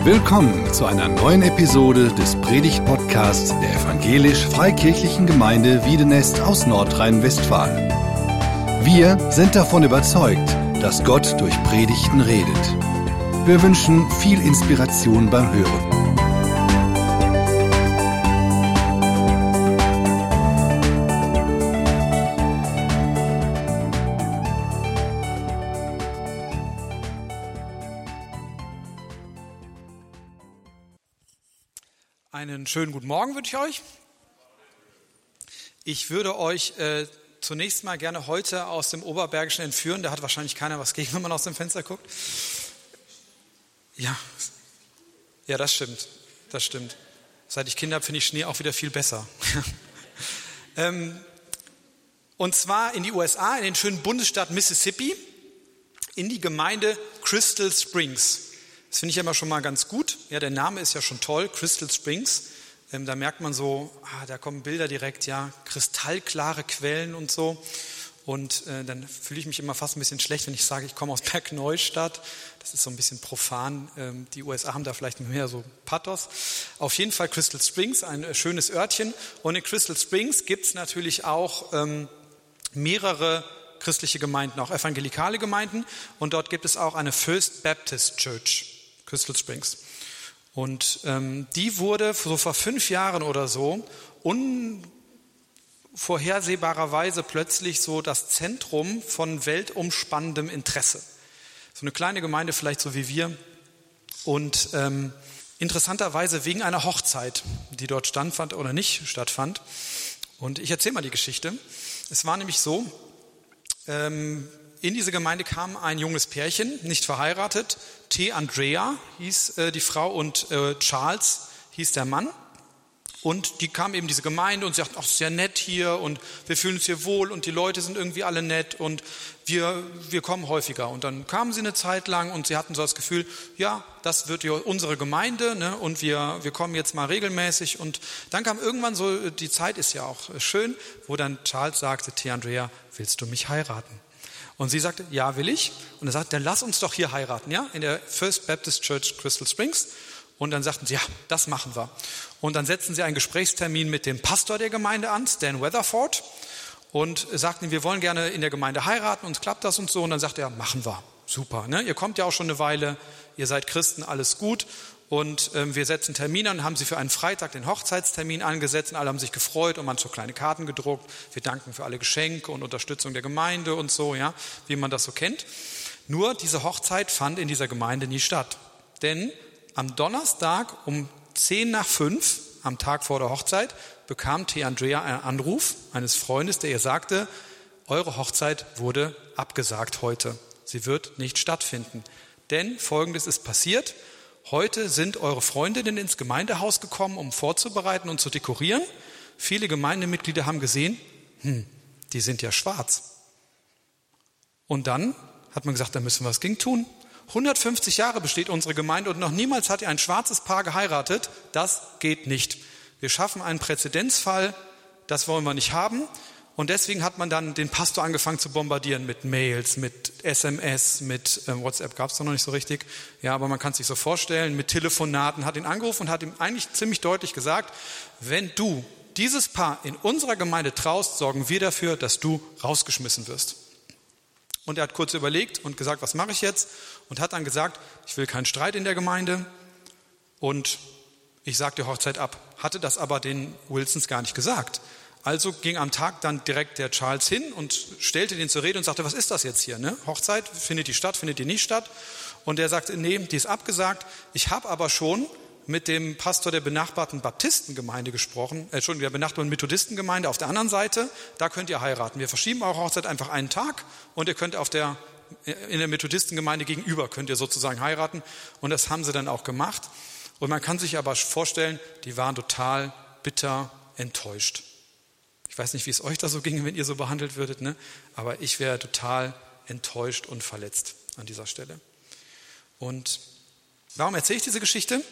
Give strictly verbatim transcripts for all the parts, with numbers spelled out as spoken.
Willkommen zu einer neuen Episode des Predigt-Podcasts der Evangelisch-Freikirchlichen Gemeinde Wiedenest aus Nordrhein-Westfalen. Wir sind davon überzeugt, dass Gott durch Predigten redet. Wir wünschen viel Inspiration beim Hören. Einen schönen guten Morgen wünsche ich euch. Ich würde euch äh, zunächst mal gerne heute aus dem Oberbergischen entführen. Da hat wahrscheinlich keiner was gegen, wenn man aus dem Fenster guckt. Ja, ja, das stimmt. Das stimmt. Seit ich Kinder habe, finde ich Schnee auch wieder viel besser. ähm, und zwar in die U S A, in den schönen Bundesstaat Mississippi, in die Gemeinde Crystal Springs. Das finde ich immer schon mal ganz gut. Ja, der Name ist ja schon toll, Crystal Springs. Ähm, da merkt man so, ah, da kommen Bilder direkt, ja, kristallklare Quellen und so. Und äh, dann fühle ich mich immer fast ein bisschen schlecht, wenn ich sage, ich komme aus Bergneustadt. Das ist so ein bisschen profan. Ähm, die U S A haben da vielleicht mehr so Pathos. Auf jeden Fall Crystal Springs, ein äh, schönes Örtchen. Und in Crystal Springs gibt es natürlich auch ähm, mehrere christliche Gemeinden, auch evangelikale Gemeinden. Und dort gibt es auch eine First Baptist Church. Crystal Springs. Und ähm, die wurde so vor fünf Jahren oder so unvorhersehbarerweise plötzlich so das Zentrum von weltumspannendem Interesse. So eine kleine Gemeinde vielleicht so wie wir. Und ähm, interessanterweise wegen einer Hochzeit, die dort stattfand oder nicht stattfand. Und ich erzähle mal die Geschichte. Es war nämlich so, ähm, in diese Gemeinde kam ein junges Pärchen, nicht verheiratet. T. Andrea hieß äh, die Frau und äh, Charles hieß der Mann. Und die kamen eben in diese Gemeinde und sie sagten, ach, sehr nett hier und wir fühlen uns hier wohl und die Leute sind irgendwie alle nett und wir, wir kommen häufiger. Und dann kamen sie eine Zeit lang und sie hatten so das Gefühl, ja, das wird ja unsere Gemeinde, ne, und wir, wir kommen jetzt mal regelmäßig. Und dann kam irgendwann so, die Zeit ist ja auch schön, wo dann Charles sagte, T. Andrea, willst du mich heiraten? Und sie sagte, ja, will ich. Und er sagte, dann lass uns doch hier heiraten, ja, in der First Baptist Church Crystal Springs. Und dann sagten sie, ja, das machen wir. Und dann setzten sie einen Gesprächstermin mit dem Pastor der Gemeinde an, Stan Weatherford, und sagten, wir wollen gerne in der Gemeinde heiraten, uns klappt das und so. Und dann sagte er, machen wir, super, ne? Ihr kommt ja auch schon eine Weile, ihr seid Christen, alles gut. Und ähm, wir setzen Termine an, haben sie für einen Freitag den Hochzeitstermin angesetzt und alle haben sich gefreut und man hat so kleine Karten gedruckt. Wir danken für alle Geschenke und Unterstützung der Gemeinde und so, ja, wie man das so kennt. Nur diese Hochzeit fand in dieser Gemeinde nie statt. Denn am Donnerstag um zehn nach fünf, am Tag vor der Hochzeit, bekam T. Andrea einen Anruf eines Freundes, der ihr sagte, eure Hochzeit wurde abgesagt heute. Sie wird nicht stattfinden. Denn Folgendes ist passiert. Heute sind eure Freundinnen ins Gemeindehaus gekommen, um vorzubereiten und zu dekorieren. Viele Gemeindemitglieder haben gesehen, hm, die sind ja schwarz. Und dann hat man gesagt, da müssen wir was gegen tun. hundertfünfzig Jahre besteht unsere Gemeinde und noch niemals hat ihr ein schwarzes Paar geheiratet. Das geht nicht. Wir schaffen einen Präzedenzfall, das wollen wir nicht haben. Und deswegen hat man dann den Pastor angefangen zu bombardieren mit Mails, mit S M S, mit äh, WhatsApp gab es doch noch nicht so richtig. Ja, aber man kann es sich so vorstellen, mit Telefonaten, hat ihn angerufen und hat ihm eigentlich ziemlich deutlich gesagt, wenn du dieses Paar in unserer Gemeinde traust, sorgen wir dafür, dass du rausgeschmissen wirst. Und er hat kurz überlegt und gesagt, was mache ich jetzt? Und hat dann gesagt, ich will keinen Streit in der Gemeinde und ich sage die Hochzeit ab. Hatte das aber den Wilsons gar nicht gesagt. Also ging am Tag dann direkt der Charles hin und stellte den zur Rede und sagte, was ist das jetzt hier? Ne? Hochzeit, findet die statt, findet die nicht statt? Und er sagte, nee, die ist abgesagt. Ich habe aber schon mit dem Pastor der benachbarten Baptistengemeinde gesprochen, äh, Entschuldigung, der benachbarten Methodistengemeinde auf der anderen Seite. Da könnt ihr heiraten. Wir verschieben eure Hochzeit einfach einen Tag und ihr könnt auf der, in der Methodistengemeinde gegenüber, könnt ihr sozusagen heiraten. Und das haben sie dann auch gemacht. Und man kann sich aber vorstellen, die waren total bitter enttäuscht. Ich weiß nicht, wie es euch da so ging, wenn ihr so behandelt würdet, ne? Aber ich wäre total enttäuscht und verletzt an dieser Stelle. Und warum erzähle ich diese Geschichte?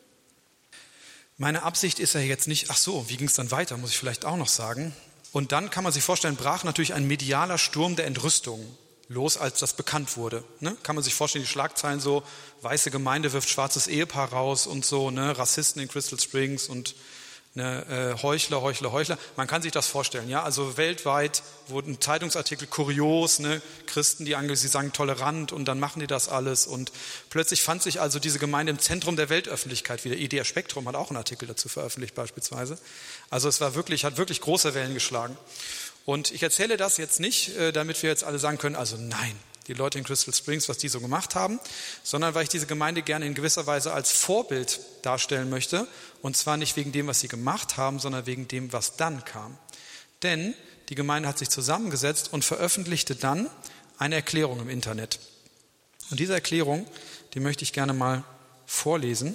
Meine Absicht ist ja jetzt nicht, ach so, wie ging es dann weiter, muss ich vielleicht auch noch sagen. Und dann kann man sich vorstellen, brach natürlich ein medialer Sturm der Entrüstung los, als das bekannt wurde. Ne? Kann man sich vorstellen, die Schlagzeilen so, weiße Gemeinde wirft schwarzes Ehepaar raus und so, ne? Rassisten in Crystal Springs und ne, äh, Heuchler, Heuchler, Heuchler. Man kann sich das vorstellen, ja. Also weltweit wurden Zeitungsartikel kurios, ne? Christen, die eigentlich, sie sagen tolerant und dann machen die das alles und plötzlich fand sich also diese Gemeinde im Zentrum der Weltöffentlichkeit wieder. Idea Spektrum hat auch einen Artikel dazu veröffentlicht beispielsweise. Also es war wirklich, hat wirklich große Wellen geschlagen. Und ich erzähle das jetzt nicht, damit wir jetzt alle sagen können, also nein, die Leute in Crystal Springs, was die so gemacht haben, sondern weil ich diese Gemeinde gerne in gewisser Weise als Vorbild darstellen möchte. Und zwar nicht wegen dem, was sie gemacht haben, sondern wegen dem, was dann kam. Denn die Gemeinde hat sich zusammengesetzt und veröffentlichte dann eine Erklärung im Internet. Und diese Erklärung, die möchte ich gerne mal vorlesen.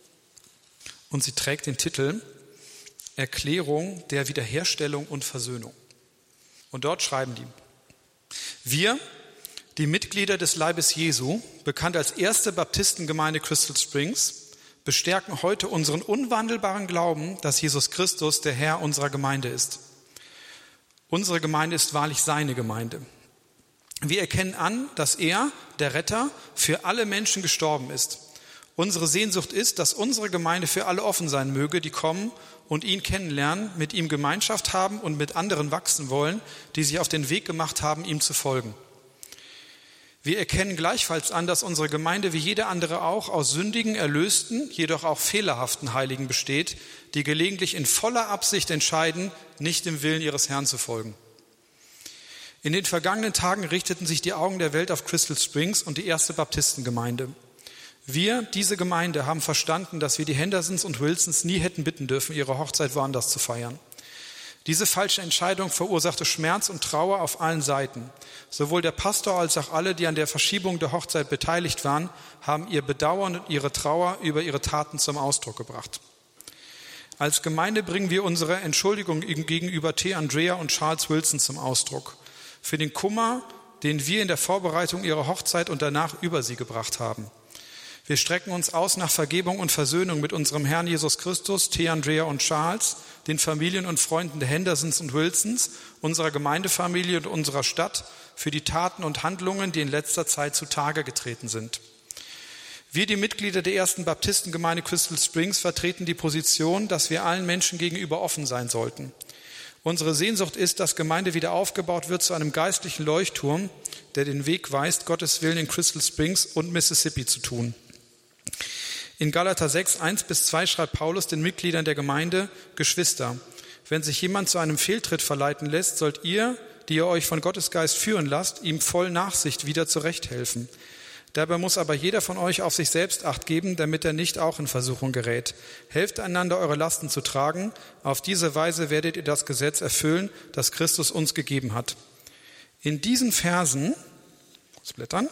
Und sie trägt den Titel Erklärung der Wiederherstellung und Versöhnung. Und dort schreiben die: Wir, die Mitglieder des Leibes Jesu, bekannt als erste Baptistengemeinde Crystal Springs, bestärken heute unseren unwandelbaren Glauben, dass Jesus Christus der Herr unserer Gemeinde ist. Unsere Gemeinde ist wahrlich seine Gemeinde. Wir erkennen an, dass er, der Retter, für alle Menschen gestorben ist. Unsere Sehnsucht ist, dass unsere Gemeinde für alle offen sein möge, die kommen und ihn kennenlernen, mit ihm Gemeinschaft haben und mit anderen wachsen wollen, die sich auf den Weg gemacht haben, ihm zu folgen. Wir erkennen gleichfalls an, dass unsere Gemeinde wie jede andere auch aus sündigen, erlösten, jedoch auch fehlerhaften Heiligen besteht, die gelegentlich in voller Absicht entscheiden, nicht dem Willen ihres Herrn zu folgen. In den vergangenen Tagen richteten sich die Augen der Welt auf Crystal Springs und die erste Baptistengemeinde. Wir, diese Gemeinde, haben verstanden, dass wir die Hendersons und Wilsons nie hätten bitten dürfen, ihre Hochzeit woanders zu feiern. Diese falsche Entscheidung verursachte Schmerz und Trauer auf allen Seiten. Sowohl der Pastor als auch alle, die an der Verschiebung der Hochzeit beteiligt waren, haben ihr Bedauern und ihre Trauer über ihre Taten zum Ausdruck gebracht. Als Gemeinde bringen wir unsere Entschuldigung gegenüber T. Andrea und Charles Wilson zum Ausdruck für den Kummer, den wir in der Vorbereitung ihrer Hochzeit und danach über sie gebracht haben. Wir strecken uns aus nach Vergebung und Versöhnung mit unserem Herrn Jesus Christus, T. Andrea und Charles, den Familien und Freunden der Hendersons und Wilsons, unserer Gemeindefamilie und unserer Stadt für die Taten und Handlungen, die in letzter Zeit zutage getreten sind. Wir, die Mitglieder der ersten Baptistengemeinde Crystal Springs, vertreten die Position, dass wir allen Menschen gegenüber offen sein sollten. Unsere Sehnsucht ist, dass Gemeinde wieder aufgebaut wird zu einem geistlichen Leuchtturm, der den Weg weist, Gottes Willen in Crystal Springs und Mississippi zu tun. In Galater sechs, eins bis zwei schreibt Paulus den Mitgliedern der Gemeinde: Geschwister, wenn sich jemand zu einem Fehltritt verleiten lässt, sollt ihr, die ihr euch von Gottes Geist führen lasst, ihm voll Nachsicht wieder zurechthelfen. Dabei muss aber jeder von euch auf sich selbst Acht geben, damit er nicht auch in Versuchung gerät. Helft einander, eure Lasten zu tragen. Auf diese Weise werdet ihr das Gesetz erfüllen, das Christus uns gegeben hat. In diesen Versen, muss blättern,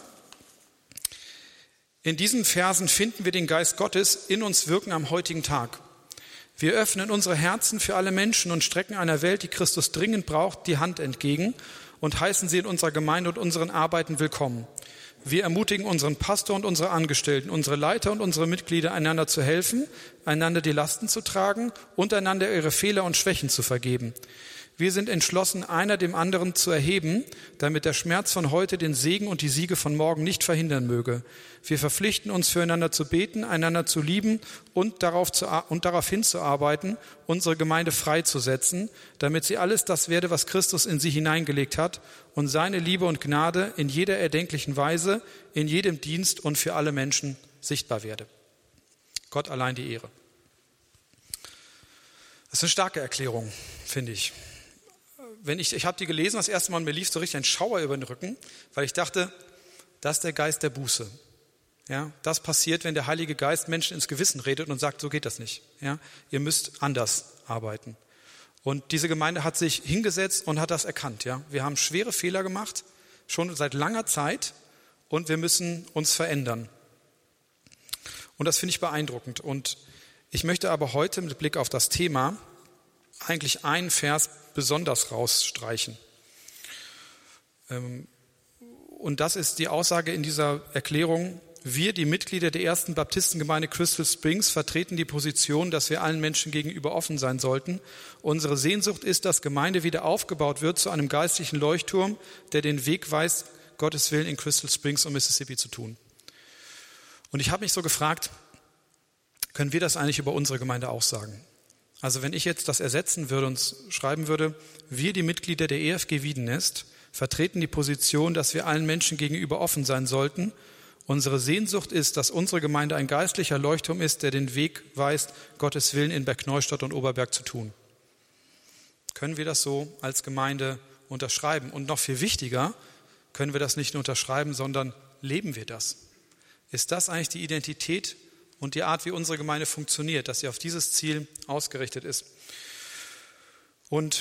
In diesen Versen finden wir den Geist Gottes in uns wirken am heutigen Tag. Wir öffnen unsere Herzen für alle Menschen und strecken einer Welt, die Christus dringend braucht, die Hand entgegen und heißen sie in unserer Gemeinde und unseren Arbeiten willkommen. Wir ermutigen unseren Pastor und unsere Angestellten, unsere Leiter und unsere Mitglieder, einander zu helfen, einander die Lasten zu tragen und einander ihre Fehler und Schwächen zu vergeben. Wir sind entschlossen, einer dem anderen zu erheben, damit der Schmerz von heute den Segen und die Siege von morgen nicht verhindern möge. Wir verpflichten uns, füreinander zu beten, einander zu lieben und darauf, zu, und darauf hinzuarbeiten, unsere Gemeinde freizusetzen, damit sie alles das werde, was Christus in sie hineingelegt hat und seine Liebe und Gnade in jeder erdenklichen Weise, in jedem Dienst und für alle Menschen sichtbar werde. Gott allein die Ehre. Das ist eine starke Erklärung, finde ich. Wenn ich, ich habe die gelesen, das erste Mal, mir lief so richtig ein Schauer über den Rücken, weil ich dachte, das ist der Geist der Buße. Ja, das passiert, wenn der Heilige Geist Menschen ins Gewissen redet und sagt, so geht das nicht. Ja, ihr müsst anders arbeiten. Und diese Gemeinde hat sich hingesetzt und hat das erkannt. Ja, wir haben schwere Fehler gemacht, schon seit langer Zeit, und wir müssen uns verändern. Und das finde ich beeindruckend. Und ich möchte aber heute mit Blick auf das Thema eigentlich einen Vers besonders rausstreichen. Und das ist die Aussage in dieser Erklärung: Wir, die Mitglieder der ersten Baptistengemeinde Crystal Springs, vertreten die Position, dass wir allen Menschen gegenüber offen sein sollten. Unsere Sehnsucht ist, dass Gemeinde wieder aufgebaut wird zu einem geistlichen Leuchtturm, der den Weg weist, Gottes Willen in Crystal Springs und Mississippi zu tun. Und ich habe mich so gefragt, können wir das eigentlich über unsere Gemeinde auch sagen? Also wenn ich jetzt das ersetzen würde und schreiben würde, wir, die Mitglieder der E F G Wiedenest, vertreten die Position, dass wir allen Menschen gegenüber offen sein sollten. Unsere Sehnsucht ist, dass unsere Gemeinde ein geistlicher Leuchtturm ist, der den Weg weist, Gottes Willen in Bergneustadt und Oberberg zu tun. Können wir das so als Gemeinde unterschreiben? Und noch viel wichtiger, können wir das nicht nur unterschreiben, sondern leben wir das? Ist das eigentlich die Identität und die Art, wie unsere Gemeinde funktioniert, dass sie auf dieses Ziel ausgerichtet ist? Und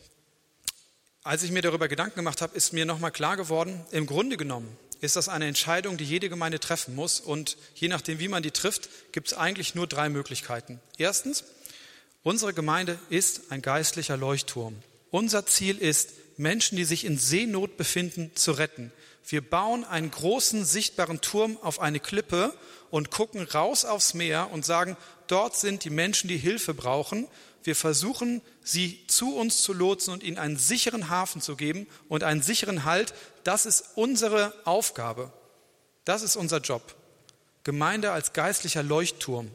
als ich mir darüber Gedanken gemacht habe, ist mir nochmal klar geworden, im Grunde genommen ist das eine Entscheidung, die jede Gemeinde treffen muss. Und je nachdem, wie man die trifft, gibt es eigentlich nur drei Möglichkeiten. Erstens, unsere Gemeinde ist ein geistlicher Leuchtturm. Unser Ziel ist, Menschen, die sich in Seenot befinden, zu retten. Wir bauen einen großen, sichtbaren Turm auf eine Klippe und gucken raus aufs Meer und sagen, dort sind die Menschen, die Hilfe brauchen. Wir versuchen, sie zu uns zu lotsen und ihnen einen sicheren Hafen zu geben und einen sicheren Halt. Das ist unsere Aufgabe. Das ist unser Job. Gemeinde als geistlicher Leuchtturm.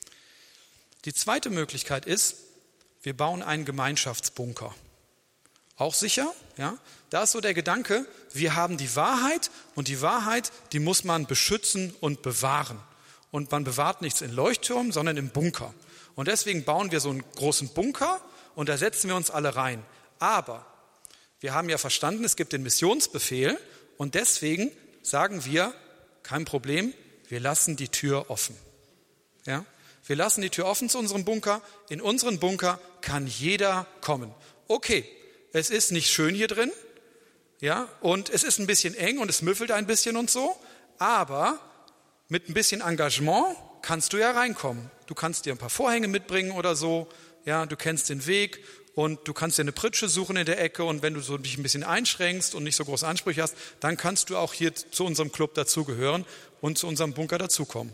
Die zweite Möglichkeit ist, wir bauen einen Gemeinschaftsbunker. Auch sicher, ja. Da ist so der Gedanke, wir haben die Wahrheit und die Wahrheit, die muss man beschützen und bewahren. Und man bewahrt nichts in Leuchtturm, sondern im Bunker. Und deswegen bauen wir so einen großen Bunker und da setzen wir uns alle rein. Aber wir haben ja verstanden, es gibt den Missionsbefehl und deswegen sagen wir, kein Problem, wir lassen die Tür offen. Ja? Wir lassen die Tür offen zu unserem Bunker. In unseren Bunker kann jeder kommen. Okay, es ist nicht schön hier drin, ja, und es ist ein bisschen eng und es müffelt ein bisschen und so, aber mit ein bisschen Engagement kannst du ja reinkommen. Du kannst dir ein paar Vorhänge mitbringen oder so, ja, du kennst den Weg und du kannst dir eine Pritsche suchen in der Ecke und wenn du so dich ein bisschen einschränkst und nicht so große Ansprüche hast, dann kannst du auch hier zu unserem Club dazugehören und zu unserem Bunker dazukommen.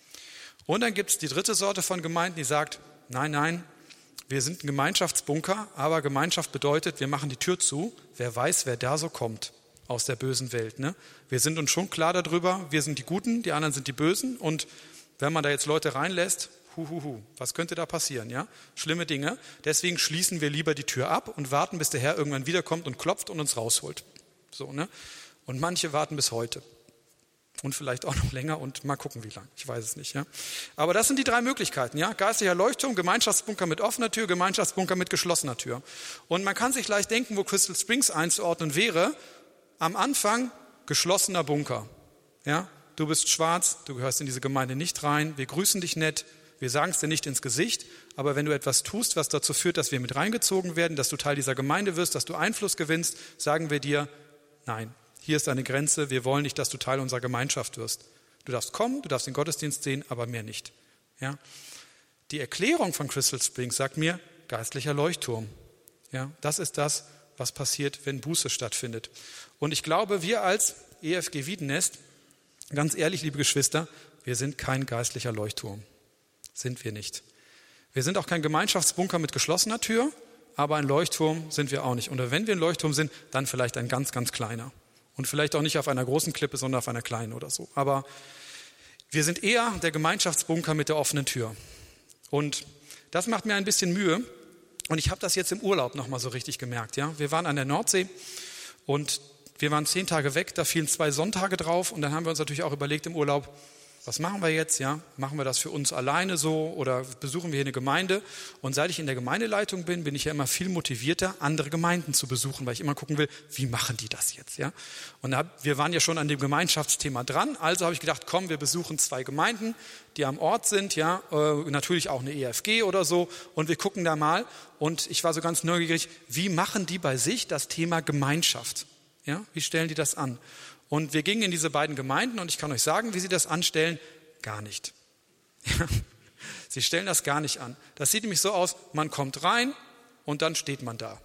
Und dann gibt es die dritte Sorte von Gemeinden, die sagt, nein, nein, wir sind ein Gemeinschaftsbunker, aber Gemeinschaft bedeutet, wir machen die Tür zu, wer weiß, wer da so kommt aus der bösen Welt. Ne? Wir sind uns schon klar darüber, wir sind die Guten, die anderen sind die Bösen und wenn man da jetzt Leute reinlässt, huhuhu, was könnte da passieren? Ja? Schlimme Dinge. Deswegen schließen wir lieber die Tür ab und warten, bis der Herr irgendwann wiederkommt und klopft und uns rausholt. So, ne? Und manche warten bis heute. Und vielleicht auch noch länger und mal gucken, wie lang. Ich weiß es nicht. Ja? Aber das sind die drei Möglichkeiten. Ja? Geistlicher Leuchtturm, Gemeinschaftsbunker mit offener Tür, Gemeinschaftsbunker mit geschlossener Tür. Und man kann sich leicht denken, wo Crystal Springs einzuordnen wäre. Am Anfang geschlossener Bunker. Ja? Du bist schwarz, du gehörst in diese Gemeinde nicht rein. Wir grüßen dich nett. Wir sagen es dir nicht ins Gesicht. Aber wenn du etwas tust, was dazu führt, dass wir mit reingezogen werden, dass du Teil dieser Gemeinde wirst, dass du Einfluss gewinnst, sagen wir dir, nein. Hier ist eine Grenze, wir wollen nicht, dass du Teil unserer Gemeinschaft wirst. Du darfst kommen, du darfst den Gottesdienst sehen, aber mehr nicht. Ja? Die Erklärung von Crystal Springs sagt mir, geistlicher Leuchtturm. Ja? Das ist das, was passiert, wenn Buße stattfindet. Und ich glaube, wir als E F G Wiedenest, ganz ehrlich, liebe Geschwister, wir sind kein geistlicher Leuchtturm. Sind wir nicht. Wir sind auch kein Gemeinschaftsbunker mit geschlossener Tür, aber ein Leuchtturm sind wir auch nicht. Und wenn wir ein Leuchtturm sind, dann vielleicht ein ganz, ganz kleiner. Und vielleicht auch nicht auf einer großen Klippe, sondern auf einer kleinen oder so. Aber wir sind eher der Gemeinschaftsbunker mit der offenen Tür. Und das macht mir ein bisschen Mühe. Und ich habe das jetzt im Urlaub nochmal so richtig gemerkt. Ja? Wir waren an der Nordsee und wir waren zehn Tage weg. Da fielen zwei Sonntage drauf. Und dann haben wir uns natürlich auch überlegt im Urlaub, was machen wir jetzt? Ja? Machen wir das für uns alleine so oder besuchen wir hier eine Gemeinde? Und seit ich in der Gemeindeleitung bin, bin ich ja immer viel motivierter, andere Gemeinden zu besuchen, weil ich immer gucken will, wie machen die das jetzt? Ja? Und da, wir waren ja schon an dem Gemeinschaftsthema dran, also habe ich gedacht, komm, wir besuchen zwei Gemeinden, die am Ort sind, ja, äh, natürlich auch eine E F G oder so und wir gucken da mal. Und ich war so ganz neugierig, wie machen die bei sich das Thema Gemeinschaft? Ja? Wie stellen die das an? Und wir gingen in diese beiden Gemeinden und ich kann euch sagen, wie sie das anstellen, gar nicht. Ja, sie stellen das gar nicht an. Das sieht nämlich so aus, man kommt rein und dann steht man da.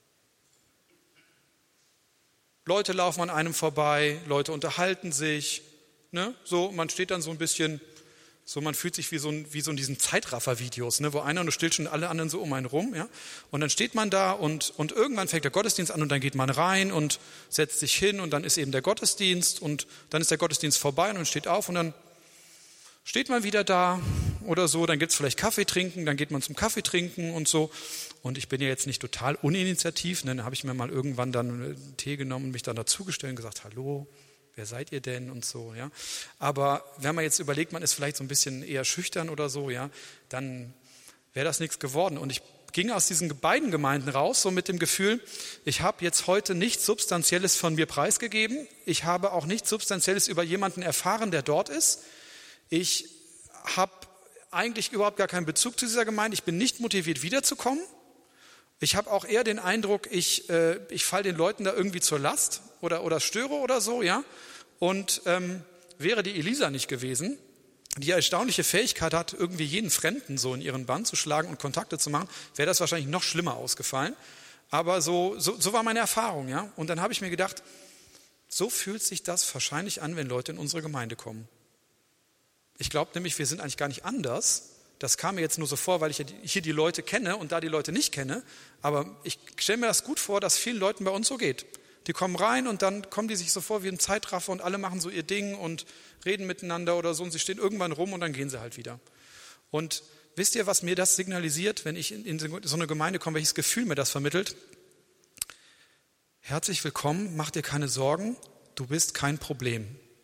Leute laufen an einem vorbei, Leute unterhalten sich. Ne? So, man steht dann so ein bisschen So, man fühlt sich wie so, ein, wie so in diesen Zeitraffer-Videos, ne, wo einer nur still steht und alle anderen so um einen rum. Ja? Und dann steht man da und, und irgendwann fängt der Gottesdienst an und dann geht man rein und setzt sich hin und dann ist eben der Gottesdienst und dann ist der Gottesdienst vorbei und man steht auf und dann steht man wieder da oder so. Dann gibt es vielleicht Kaffee trinken, dann geht man zum Kaffee trinken und so. Und ich bin ja jetzt nicht total uninitiativ. Ne? Dann habe ich mir mal irgendwann dann einen Tee genommen und mich dann dazugestellt und gesagt, hallo, wer seid ihr denn und so, ja. Aber wenn man jetzt überlegt, man ist vielleicht so ein bisschen eher schüchtern oder so, ja, dann wäre das nichts geworden. Und ich ging aus diesen beiden Gemeinden raus, so mit dem Gefühl, ich habe jetzt heute nichts Substanzielles von mir preisgegeben. Ich habe auch nichts Substanzielles über jemanden erfahren, der dort ist. Ich habe eigentlich überhaupt gar keinen Bezug zu dieser Gemeinde. Ich bin nicht motiviert, wiederzukommen. Ich habe auch eher den Eindruck, ich, äh, ich falle den Leuten da irgendwie zur Last oder, oder störe oder so, ja. Und ähm, wäre die Elisa nicht gewesen, die erstaunliche Fähigkeit hat, irgendwie jeden Fremden so in ihren Bann zu schlagen und Kontakte zu machen, wäre das wahrscheinlich noch schlimmer ausgefallen. Aber so, so, so war meine Erfahrung, ja. Und dann habe ich mir gedacht, so fühlt sich das wahrscheinlich an, wenn Leute in unsere Gemeinde kommen. Ich glaube nämlich, wir sind eigentlich gar nicht anders. Das kam mir jetzt nur so vor, weil ich hier die Leute kenne und da die Leute nicht kenne. Aber ich stelle mir das gut vor, dass vielen Leuten bei uns so geht. Die kommen rein und dann kommen die sich so vor wie ein Zeitraffer und alle machen so ihr Ding und reden miteinander oder so und sie stehen irgendwann rum und dann gehen sie halt wieder. Und wisst ihr, was mir das signalisiert, wenn ich in so eine Gemeinde komme, welches Gefühl mir das vermittelt? Herzlich willkommen, mach dir keine Sorgen, du bist kein Problem.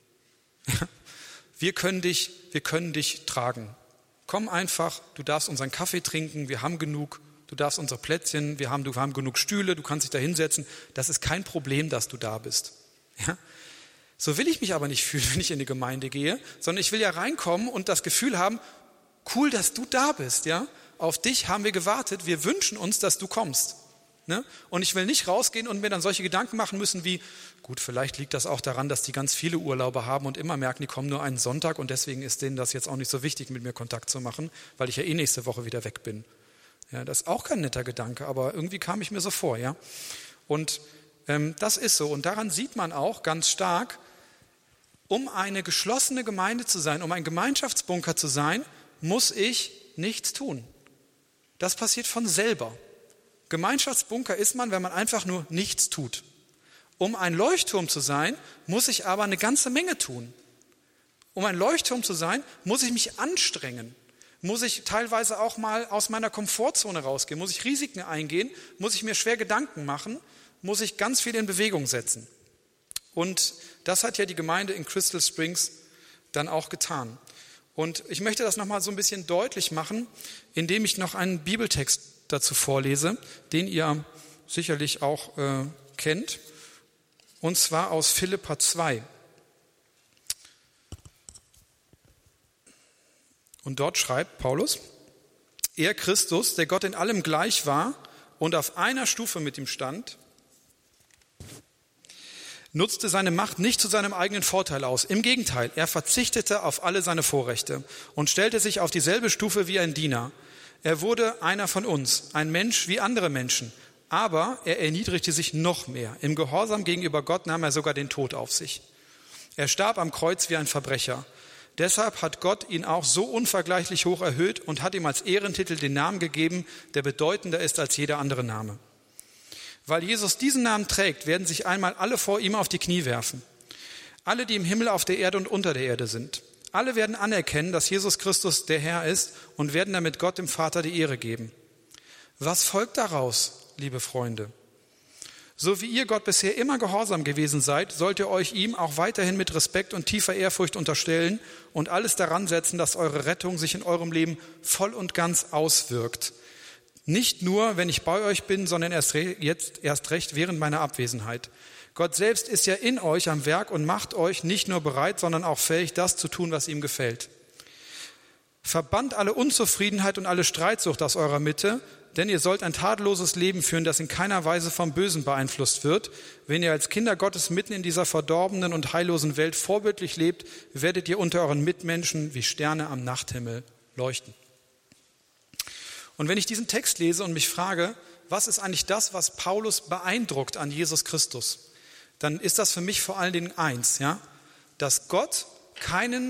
Wir können dich, wir können dich tragen. Komm einfach, du darfst unseren Kaffee trinken, wir haben genug, du darfst unsere Plätzchen, wir haben, wir haben genug Stühle, du kannst dich da hinsetzen. Das ist kein Problem, dass du da bist. Ja? So will ich mich aber nicht fühlen, wenn ich in die Gemeinde gehe, sondern ich will ja reinkommen und das Gefühl haben, cool, dass du da bist. Ja? Auf dich haben wir gewartet, wir wünschen uns, dass du kommst. Ne? Und ich will nicht rausgehen und mir dann solche Gedanken machen müssen wie, gut, vielleicht liegt das auch daran, dass die ganz viele Urlauber haben und immer merken, die kommen nur einen Sonntag und deswegen ist denen das jetzt auch nicht so wichtig, mit mir Kontakt zu machen, weil ich ja eh nächste Woche wieder weg bin. Ja, das ist auch kein netter Gedanke, aber irgendwie kam ich mir so vor. Ja? Und ähm, das ist so. Und daran sieht man auch ganz stark, um eine geschlossene Gemeinde zu sein, um ein Gemeinschaftsbunker zu sein, muss ich nichts tun. Das passiert von selber. Gemeinschaftsbunker ist man, wenn man einfach nur nichts tut. Um ein Leuchtturm zu sein, muss ich aber eine ganze Menge tun. Um ein Leuchtturm zu sein, muss ich mich anstrengen. Muss ich teilweise auch mal aus meiner Komfortzone rausgehen. Muss ich Risiken eingehen. Muss ich mir schwer Gedanken machen. Muss ich ganz viel in Bewegung setzen. Und das hat ja die Gemeinde in Crystal Springs dann auch getan. Und ich möchte das nochmal so ein bisschen deutlich machen, indem ich noch einen Bibeltext dazu vorlese, den ihr sicherlich auch äh, kennt, und zwar aus Philipper zwei. Und dort schreibt Paulus, er Christus, der Gott in allem gleich war und auf einer Stufe mit ihm stand, nutzte seine Macht nicht zu seinem eigenen Vorteil aus. Im Gegenteil, er verzichtete auf alle seine Vorrechte und stellte sich auf dieselbe Stufe wie ein Diener. Er wurde einer von uns, ein Mensch wie andere Menschen, aber er erniedrigte sich noch mehr. Im Gehorsam gegenüber Gott nahm er sogar den Tod auf sich. Er starb am Kreuz wie ein Verbrecher. Deshalb hat Gott ihn auch so unvergleichlich hoch erhöht und hat ihm als Ehrentitel den Namen gegeben, der bedeutender ist als jeder andere Name. Weil Jesus diesen Namen trägt, werden sich einmal alle vor ihm auf die Knie werfen. Alle, die im Himmel, auf der Erde und unter der Erde sind. Alle werden anerkennen, dass Jesus Christus der Herr ist und werden damit Gott dem Vater die Ehre geben. Was folgt daraus, liebe Freunde? So wie ihr Gott bisher immer gehorsam gewesen seid, sollt ihr euch ihm auch weiterhin mit Respekt und tiefer Ehrfurcht unterstellen und alles daran setzen, dass eure Rettung sich in eurem Leben voll und ganz auswirkt. Nicht nur, wenn ich bei euch bin, sondern erst re- jetzt erst recht während meiner Abwesenheit. Gott selbst ist ja in euch am Werk und macht euch nicht nur bereit, sondern auch fähig, das zu tun, was ihm gefällt. Verbannt alle Unzufriedenheit und alle Streitsucht aus eurer Mitte, denn ihr sollt ein tadelloses Leben führen, das in keiner Weise vom Bösen beeinflusst wird. Wenn ihr als Kinder Gottes mitten in dieser verdorbenen und heillosen Welt vorbildlich lebt, werdet ihr unter euren Mitmenschen wie Sterne am Nachthimmel leuchten. Und wenn ich diesen Text lese und mich frage, was ist eigentlich das, was Paulus beeindruckt an Jesus Christus, dann ist das für mich vor allen Dingen eins, ja, dass Gott keinen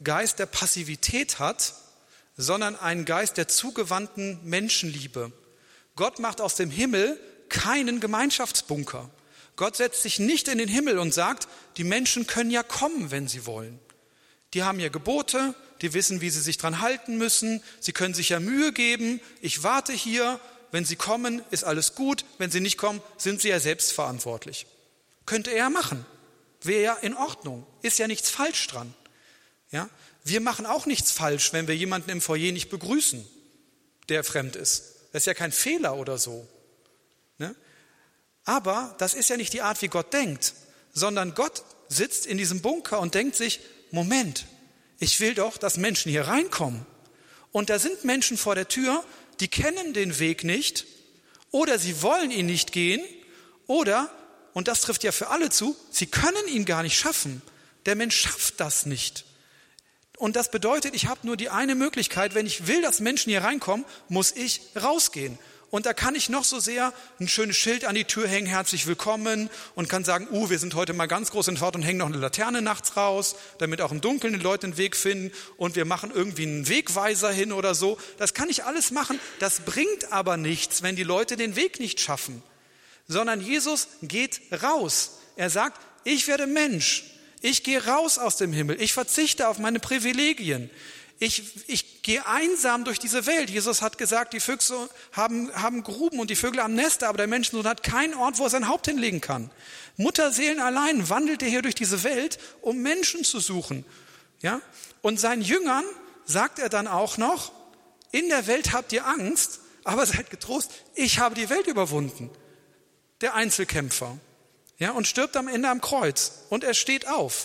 Geist der Passivität hat, sondern einen Geist der zugewandten Menschenliebe. Gott macht aus dem Himmel keinen Gemeinschaftsbunker. Gott setzt sich nicht in den Himmel und sagt, die Menschen können ja kommen, wenn sie wollen. Die haben ja Gebote, die wissen, wie sie sich dran halten müssen, sie können sich ja Mühe geben, ich warte hier, wenn sie kommen, ist alles gut, wenn sie nicht kommen, sind sie ja selbst verantwortlich. Könnte er ja machen, wäre ja in Ordnung, ist ja nichts falsch dran. Ja? Wir machen auch nichts falsch, wenn wir jemanden im Foyer nicht begrüßen, der fremd ist. Das ist ja kein Fehler oder so. Ne? Aber das ist ja nicht die Art, wie Gott denkt, sondern Gott sitzt in diesem Bunker und denkt sich, Moment, ich will doch, dass Menschen hier reinkommen. Und da sind Menschen vor der Tür, die kennen den Weg nicht oder sie wollen ihn nicht gehen oder, und das trifft ja für alle zu, sie können ihn gar nicht schaffen. Der Mensch schafft das nicht. Und das bedeutet, ich habe nur die eine Möglichkeit, wenn ich will, dass Menschen hier reinkommen, muss ich rausgehen. Und da kann ich noch so sehr ein schönes Schild an die Tür hängen, herzlich willkommen, und kann sagen, uh, wir sind heute mal ganz groß in Fahrt und hängen noch eine Laterne nachts raus, damit auch im Dunkeln die Leute den Weg finden, und wir machen irgendwie einen Wegweiser hin oder so. Das kann ich alles machen, das bringt aber nichts, wenn die Leute den Weg nicht schaffen. Sondern Jesus geht raus. Er sagt, ich werde Mensch, ich gehe raus aus dem Himmel, ich verzichte auf meine Privilegien. Ich, ich gehe einsam durch diese Welt. Jesus hat gesagt, die Füchse haben, haben Gruben und die Vögel haben Nester, aber der Menschensohn hat keinen Ort, wo er sein Haupt hinlegen kann. Mutterseelen allein wandelt er hier durch diese Welt, um Menschen zu suchen. Ja? Und seinen Jüngern sagt er dann auch noch, in der Welt habt ihr Angst, aber seid getrost, ich habe die Welt überwunden. Der Einzelkämpfer. Ja? Und stirbt am Ende am Kreuz. Und er steht auf.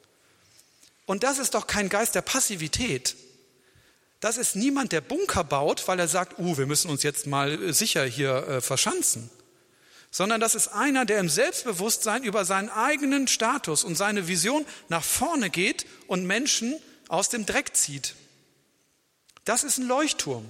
Und das ist doch kein Geist der Passivität. Das ist niemand, der Bunker baut, weil er sagt, uh, wir müssen uns jetzt mal sicher hier äh, verschanzen. Sondern das ist einer, der im Selbstbewusstsein über seinen eigenen Status und seine Vision nach vorne geht und Menschen aus dem Dreck zieht. Das ist ein Leuchtturm.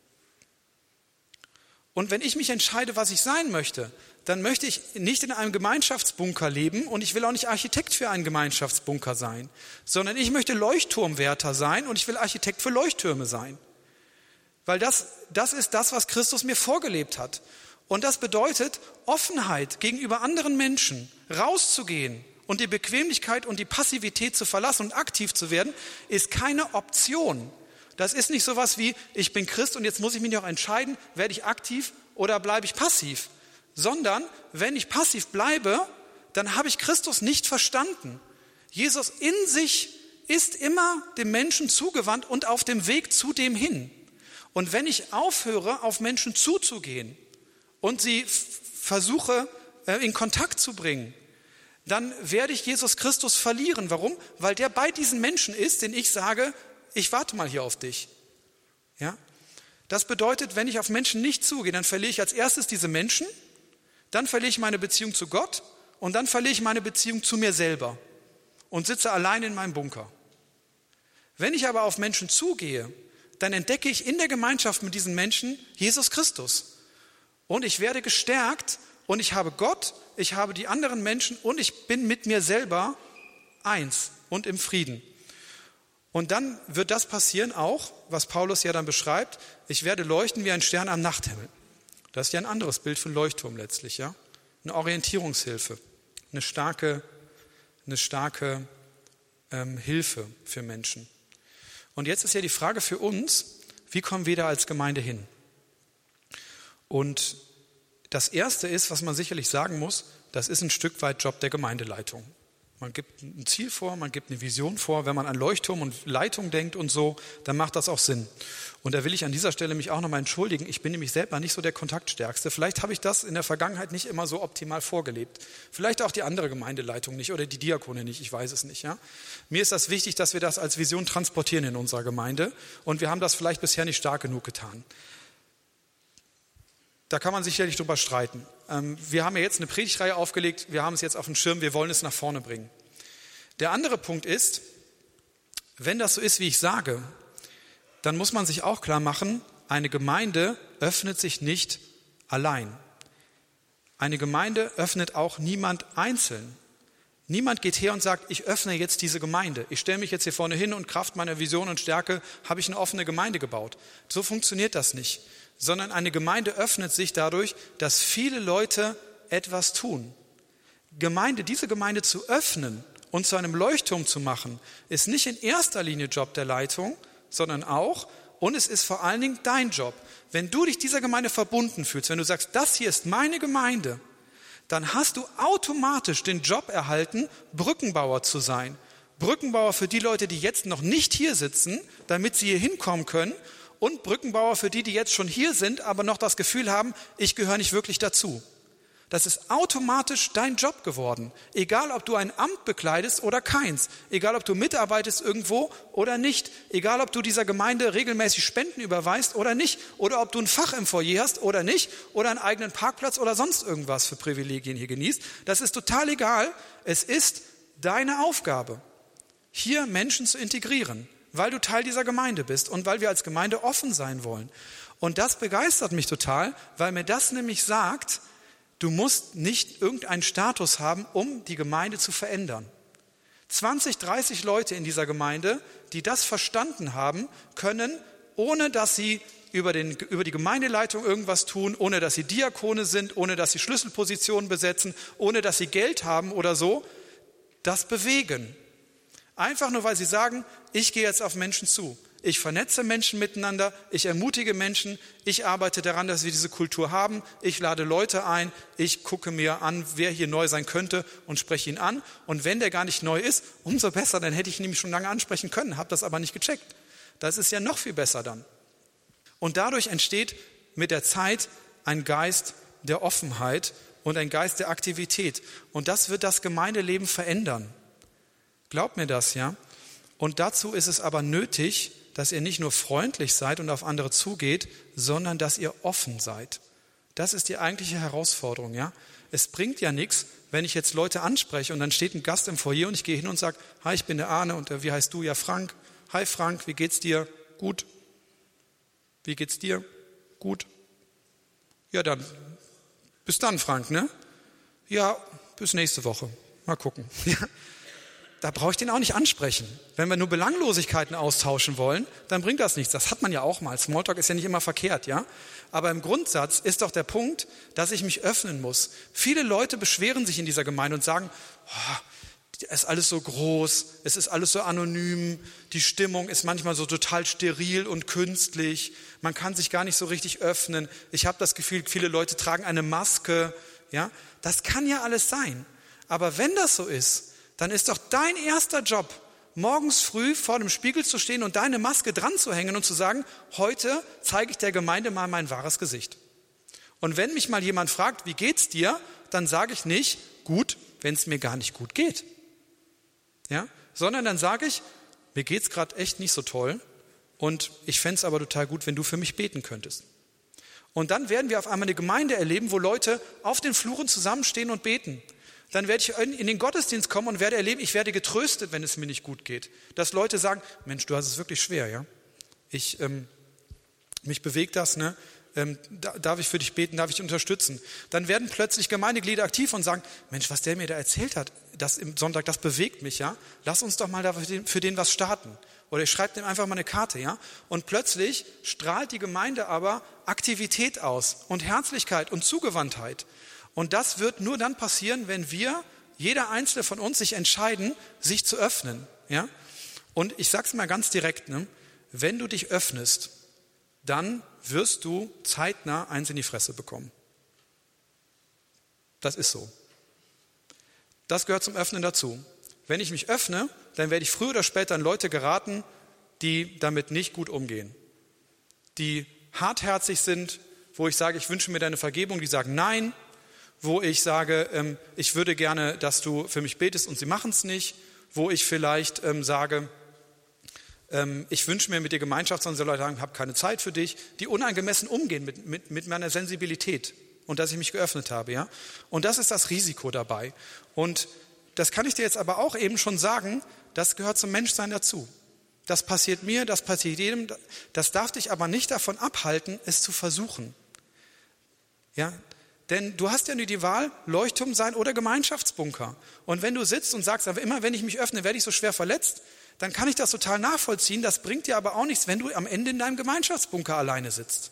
Und wenn ich mich entscheide, was ich sein möchte, dann möchte ich nicht in einem Gemeinschaftsbunker leben und ich will auch nicht Architekt für einen Gemeinschaftsbunker sein, sondern ich möchte Leuchtturmwärter sein und ich will Architekt für Leuchttürme sein. Weil das, das ist das, was Christus mir vorgelebt hat. Und das bedeutet Offenheit gegenüber anderen Menschen, rauszugehen und die Bequemlichkeit und die Passivität zu verlassen und aktiv zu werden, ist keine Option. Das ist nicht sowas wie, ich bin Christ und jetzt muss ich mich noch entscheiden, werde ich aktiv oder bleibe ich passiv. Sondern, wenn ich passiv bleibe, dann habe ich Christus nicht verstanden. Jesus in sich ist immer dem Menschen zugewandt und auf dem Weg zu dem hin. Und wenn ich aufhöre, auf Menschen zuzugehen und sie f- versuche, äh, in Kontakt zu bringen, dann werde ich Jesus Christus verlieren. Warum? Weil der bei diesen Menschen ist, den ich sage, ich warte mal hier auf dich. Ja? Das bedeutet, wenn ich auf Menschen nicht zugehe, dann verliere ich als erstes diese Menschen, dann verliere ich meine Beziehung zu Gott und dann verliere ich meine Beziehung zu mir selber und sitze allein in meinem Bunker. Wenn ich aber auf Menschen zugehe, dann entdecke ich in der Gemeinschaft mit diesen Menschen Jesus Christus. Und ich werde gestärkt und ich habe Gott, ich habe die anderen Menschen und ich bin mit mir selber eins und im Frieden. Und dann wird das passieren auch, was Paulus ja dann beschreibt, ich werde leuchten wie ein Stern am Nachthimmel. Das ist ja ein anderes Bild von Leuchtturm letztlich, ja? Eine Orientierungshilfe, eine starke, eine starke ähm, Hilfe für Menschen. Und jetzt ist ja die Frage für uns, wie kommen wir da als Gemeinde hin? Und das Erste ist, was man sicherlich sagen muss, das ist ein Stück weit Job der Gemeindeleitung. Man gibt ein Ziel vor, man gibt eine Vision vor. Wenn man an Leuchtturm und Leitung denkt und so, dann macht das auch Sinn. Und da will ich an dieser Stelle mich auch nochmal entschuldigen. Ich bin nämlich selber nicht so der Kontaktstärkste. Vielleicht habe ich das in der Vergangenheit nicht immer so optimal vorgelebt. Vielleicht auch die andere Gemeindeleitung nicht oder die Diakone nicht, ich weiß es nicht. Ja? Mir ist das wichtig, dass wir das als Vision transportieren in unserer Gemeinde. Und wir haben das vielleicht bisher nicht stark genug getan. Da kann man sicherlich drüber streiten. Wir haben ja jetzt eine Predigtreihe aufgelegt, wir haben es jetzt auf dem Schirm, wir wollen es nach vorne bringen. Der andere Punkt ist, wenn das so ist, wie ich sage, dann muss man sich auch klar machen, eine Gemeinde öffnet sich nicht allein. Eine Gemeinde öffnet auch niemand einzeln. Niemand geht her und sagt, ich öffne jetzt diese Gemeinde. Ich stelle mich jetzt hier vorne hin und Kraft meiner Vision und Stärke habe ich eine offene Gemeinde gebaut. So funktioniert das nicht. Sondern eine Gemeinde öffnet sich dadurch, dass viele Leute etwas tun. Gemeinde, diese Gemeinde zu öffnen und zu einem Leuchtturm zu machen, ist nicht in erster Linie Job der Leitung, sondern auch, und es ist vor allen Dingen dein Job. Wenn du dich dieser Gemeinde verbunden fühlst, wenn du sagst, das hier ist meine Gemeinde, dann hast du automatisch den Job erhalten, Brückenbauer zu sein. Brückenbauer für die Leute, die jetzt noch nicht hier sitzen, damit sie hier hinkommen können, und Brückenbauer für die, die jetzt schon hier sind, aber noch das Gefühl haben, ich gehöre nicht wirklich dazu. Das ist automatisch dein Job geworden. Egal, ob du ein Amt bekleidest oder keins. Egal, ob du mitarbeitest irgendwo oder nicht. Egal, ob du dieser Gemeinde regelmäßig Spenden überweist oder nicht. Oder ob du ein Fach im Foyer hast oder nicht. Oder einen eigenen Parkplatz oder sonst irgendwas für Privilegien hier genießt. Das ist total egal. Es ist deine Aufgabe, hier Menschen zu integrieren, weil du Teil dieser Gemeinde bist und weil wir als Gemeinde offen sein wollen. Und das begeistert mich total, weil mir das nämlich sagt, du musst nicht irgendeinen Status haben, um die Gemeinde zu verändern. zwanzig, dreißig Leute in dieser Gemeinde, die das verstanden haben, können, ohne dass sie über, den, über die Gemeindeleitung irgendwas tun, ohne dass sie Diakone sind, ohne dass sie Schlüsselpositionen besetzen, ohne dass sie Geld haben oder so, das bewegen. Einfach nur, weil sie sagen, ich gehe jetzt auf Menschen zu. Ich vernetze Menschen miteinander, ich ermutige Menschen, ich arbeite daran, dass wir diese Kultur haben, ich lade Leute ein, ich gucke mir an, wer hier neu sein könnte und spreche ihn an. Und wenn der gar nicht neu ist, umso besser, dann hätte ich ihn nämlich schon lange ansprechen können, habe das aber nicht gecheckt. Das ist ja noch viel besser dann. Und dadurch entsteht mit der Zeit ein Geist der Offenheit und ein Geist der Aktivität. Und das wird das Gemeindeleben verändern. Glaubt mir das, ja? Und dazu ist es aber nötig, dass ihr nicht nur freundlich seid und auf andere zugeht, sondern dass ihr offen seid. Das ist die eigentliche Herausforderung, ja? Es bringt ja nichts, wenn ich jetzt Leute anspreche und dann steht ein Gast im Foyer und ich gehe hin und sage, hi, ich bin der Arne und der, wie heißt du? Ja, Frank. Hi Frank, wie geht's dir? Gut. Wie geht's dir? Gut. Ja, dann bis dann, Frank, ne? Ja, bis nächste Woche. Mal gucken. Ja. Da brauche ich den auch nicht ansprechen. Wenn wir nur Belanglosigkeiten austauschen wollen, dann bringt das nichts. Das hat man ja auch mal. Smalltalk ist ja nicht immer verkehrt, ja? Aber im Grundsatz ist doch der Punkt, dass ich mich öffnen muss. Viele Leute beschweren sich in dieser Gemeinde und sagen, oh, es ist alles so groß, es ist alles so anonym, die Stimmung ist manchmal so total steril und künstlich, man kann sich gar nicht so richtig öffnen. Ich habe das Gefühl, viele Leute tragen eine Maske, ja? Das kann ja alles sein. Aber wenn das so ist, dann ist doch dein erster Job, morgens früh vor dem Spiegel zu stehen und deine Maske dran zu hängen und zu sagen, heute zeige ich der Gemeinde mal mein wahres Gesicht. Und wenn mich mal jemand fragt, wie geht's dir, dann sage ich nicht, gut, wenn es mir gar nicht gut geht. Ja? Sondern dann sage ich, mir geht's gerade echt nicht so toll und ich fände es aber total gut, wenn du für mich beten könntest. Und dann werden wir auf einmal eine Gemeinde erleben, wo Leute auf den Fluren zusammenstehen und beten. Dann werde ich in den Gottesdienst kommen und werde erleben, ich werde getröstet, wenn es mir nicht gut geht. Dass Leute sagen, Mensch, du hast es wirklich schwer, ja? Ich, ähm, mich bewegt das, ne? Ähm, da, darf ich für dich beten, darf ich dich unterstützen? Dann werden plötzlich Gemeindeglieder aktiv und sagen, Mensch, was der mir da erzählt hat, das im Sonntag, das bewegt mich, ja? Lass uns doch mal da für den, für den was starten. Oder ich schreibe dem einfach mal eine Karte, ja? Und plötzlich strahlt die Gemeinde aber Aktivität aus und Herzlichkeit und Zugewandtheit. Und das wird nur dann passieren, wenn wir, jeder Einzelne von uns, sich entscheiden, sich zu öffnen. Ja? Und ich sage es mal ganz direkt, ne? Wenn du dich öffnest, dann wirst du zeitnah eins in die Fresse bekommen. Das ist so. Das gehört zum Öffnen dazu. Wenn ich mich öffne, dann werde ich früher oder später an Leute geraten, die damit nicht gut umgehen. Die hartherzig sind, wo ich sage, ich wünsche mir deine Vergebung, die sagen nein. Wo ich sage, ähm, ich würde gerne, dass du für mich betest und sie machen es nicht, wo ich vielleicht ähm, sage, ähm, ich wünsche mir mit dir Gemeinschaft, sondern die Leute sagen, ich habe keine Zeit für dich, die unangemessen umgehen mit, mit, mit meiner Sensibilität und dass ich mich geöffnet habe. Ja? Und das ist das Risiko dabei. Und das kann ich dir jetzt aber auch eben schon sagen, das gehört zum Menschsein dazu. Das passiert mir, das passiert jedem, das darf dich aber nicht davon abhalten, es zu versuchen. Ja? Denn du hast ja nur die Wahl, Leuchtturm sein oder Gemeinschaftsbunker. Und wenn du sitzt und sagst, aber immer wenn ich mich öffne, werde ich so schwer verletzt, dann kann ich das total nachvollziehen. Das bringt dir aber auch nichts, wenn du am Ende in deinem Gemeinschaftsbunker alleine sitzt.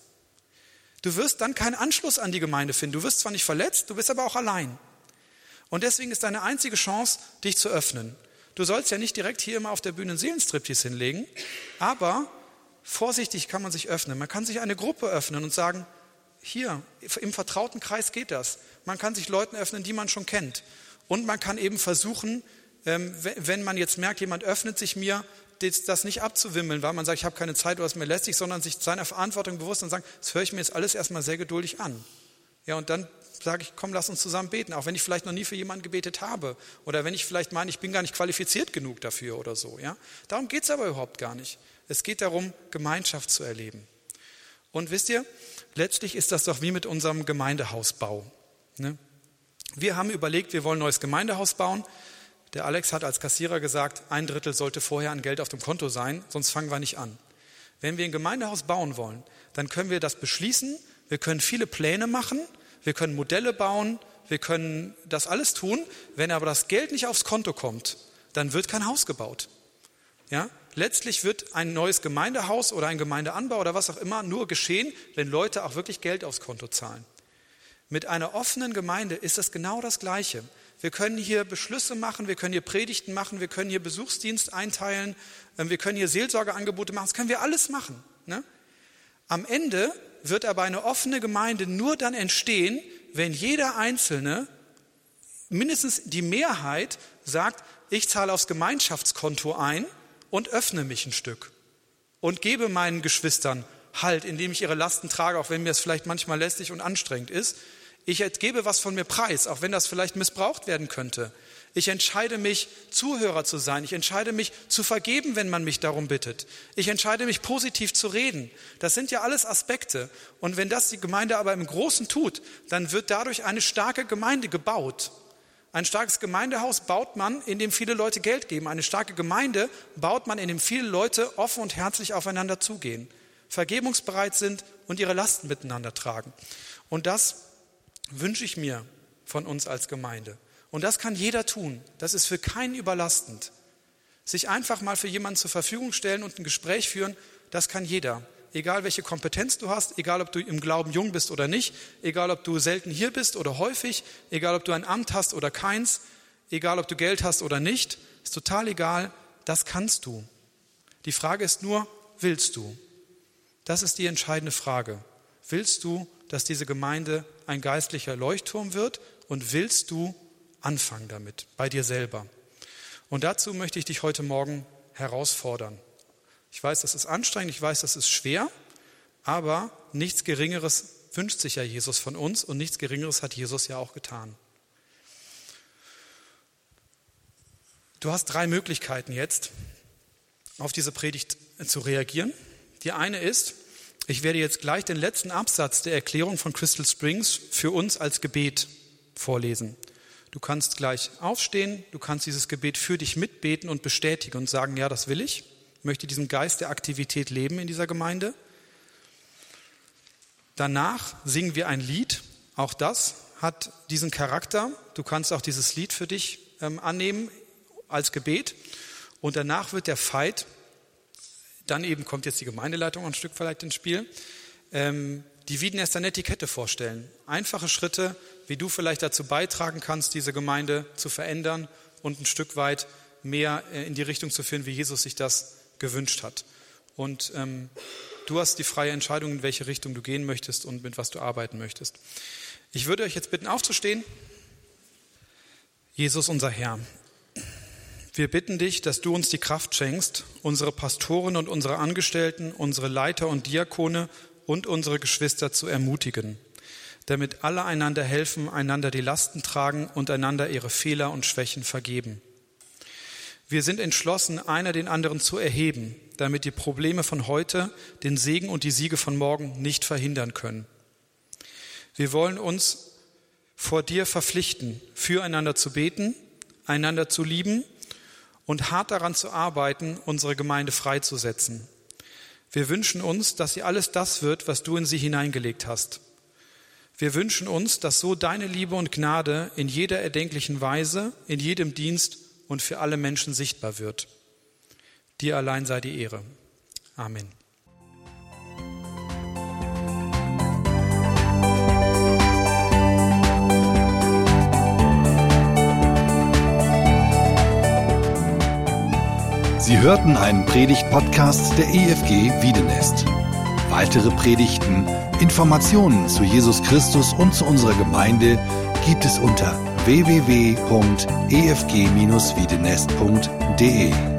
Du wirst dann keinen Anschluss an die Gemeinde finden. Du wirst zwar nicht verletzt, du bist aber auch allein. Und deswegen ist deine einzige Chance, dich zu öffnen. Du sollst ja nicht direkt hier immer auf der Bühne einen Seelenstriptease hinlegen, aber vorsichtig kann man sich öffnen. Man kann sich eine Gruppe öffnen und sagen, hier, im vertrauten Kreis geht das. Man kann sich Leuten öffnen, die man schon kennt. Und man kann eben versuchen, wenn man jetzt merkt, jemand öffnet sich mir, das nicht abzuwimmeln, weil man sagt, ich habe keine Zeit oder es ist mir lästig, sondern sich seiner Verantwortung bewusst und sagen, das höre ich mir jetzt alles erstmal sehr geduldig an. Ja, und dann sage ich, komm, lass uns zusammen beten, auch wenn ich vielleicht noch nie für jemanden gebetet habe oder wenn ich vielleicht meine, ich bin gar nicht qualifiziert genug dafür oder so. Ja? Darum geht es aber überhaupt gar nicht. Es geht darum, Gemeinschaft zu erleben. Und wisst ihr, letztlich ist das doch wie mit unserem Gemeindehausbau. Ne? Wir haben überlegt, wir wollen ein neues Gemeindehaus bauen. Der Alex hat als Kassierer gesagt, ein Drittel sollte vorher an Geld auf dem Konto sein, sonst fangen wir nicht an. Wenn wir ein Gemeindehaus bauen wollen, dann können wir das beschließen, wir können viele Pläne machen, wir können Modelle bauen, wir können das alles tun. Wenn aber das Geld nicht aufs Konto kommt, dann wird kein Haus gebaut. Ja? Letztlich wird ein neues Gemeindehaus oder ein Gemeindeanbau oder was auch immer nur geschehen, wenn Leute auch wirklich Geld aufs Konto zahlen. Mit einer offenen Gemeinde ist das genau das Gleiche. Wir können hier Beschlüsse machen, wir können hier Predigten machen, wir können hier Besuchsdienst einteilen, wir können hier Seelsorgeangebote machen, das können wir alles machen. Ne? Am Ende wird aber eine offene Gemeinde nur dann entstehen, wenn jeder Einzelne, mindestens die Mehrheit, sagt, ich zahle aufs Gemeinschaftskonto ein und öffne mich ein Stück und gebe meinen Geschwistern Halt, indem ich ihre Lasten trage, auch wenn mir es vielleicht manchmal lästig und anstrengend ist. Ich gebe was von mir preis, auch wenn das vielleicht missbraucht werden könnte. Ich entscheide mich, Zuhörer zu sein. Ich entscheide mich, zu vergeben, wenn man mich darum bittet. Ich entscheide mich, positiv zu reden. Das sind ja alles Aspekte. Und wenn das die Gemeinde aber im Großen tut, dann wird dadurch eine starke Gemeinde gebaut. Ein starkes Gemeindehaus baut man, indem viele Leute Geld geben. Eine starke Gemeinde baut man, indem viele Leute offen und herzlich aufeinander zugehen, vergebungsbereit sind und ihre Lasten miteinander tragen. Und das wünsche ich mir von uns als Gemeinde. Und das kann jeder tun. Das ist für keinen überlastend. Sich einfach mal für jemanden zur Verfügung stellen und ein Gespräch führen, das kann jeder. Egal welche Kompetenz du hast, egal ob du im Glauben jung bist oder nicht, egal ob du selten hier bist oder häufig, egal ob du ein Amt hast oder keins, egal ob du Geld hast oder nicht, ist total egal, das kannst du. Die Frage ist nur, willst du? Das ist die entscheidende Frage. Willst du, dass diese Gemeinde ein geistlicher Leuchtturm wird und willst du anfangen damit, bei dir selber? Und dazu möchte ich dich heute Morgen herausfordern. Ich weiß, das ist anstrengend, ich weiß, das ist schwer, aber nichts Geringeres wünscht sich ja Jesus von uns und nichts Geringeres hat Jesus ja auch getan. Du hast drei Möglichkeiten jetzt, auf diese Predigt zu reagieren. Die eine ist, ich werde jetzt gleich den letzten Absatz der Erklärung von Crystal Springs für uns als Gebet vorlesen. Du kannst gleich aufstehen, du kannst dieses Gebet für dich mitbeten und bestätigen und sagen, ja, das will ich. Ich möchte diesen Geist der Aktivität leben in dieser Gemeinde. Danach singen wir ein Lied, auch das hat diesen Charakter. Du kannst auch dieses Lied für dich ähm, annehmen als Gebet. Und danach wird der Fight, dann eben kommt jetzt die Gemeindeleitung ein Stück vielleicht ins Spiel, ähm, die Wiedenester Netiquette vorstellen. Einfache Schritte, wie du vielleicht dazu beitragen kannst, diese Gemeinde zu verändern und ein Stück weit mehr äh, in die Richtung zu führen, wie Jesus sich das gewünscht hat. Und ähm, du hast die freie Entscheidung, in welche Richtung du gehen möchtest und mit was du arbeiten möchtest. Ich würde euch jetzt bitten, aufzustehen. Jesus, unser Herr, wir bitten dich, dass du uns die Kraft schenkst, unsere Pastoren und unsere Angestellten, unsere Leiter und Diakone und unsere Geschwister zu ermutigen, damit alle einander helfen, einander die Lasten tragen und einander ihre Fehler und Schwächen vergeben. Wir sind entschlossen, einer den anderen zu erheben, damit die Probleme von heute den Segen und die Siege von morgen nicht verhindern können. Wir wollen uns vor dir verpflichten, füreinander zu beten, einander zu lieben und hart daran zu arbeiten, unsere Gemeinde freizusetzen. Wir wünschen uns, dass sie alles das wird, was du in sie hineingelegt hast. Wir wünschen uns, dass so deine Liebe und Gnade in jeder erdenklichen Weise, in jedem Dienst und für alle Menschen sichtbar wird. Dir allein sei die Ehre. Amen. Sie hörten einen Predigt-Podcast der E F G Wiedenest. Weitere Predigten, Informationen zu Jesus Christus und zu unserer Gemeinde gibt es unter w w w punkt e f g dash wiedenest punkt d e.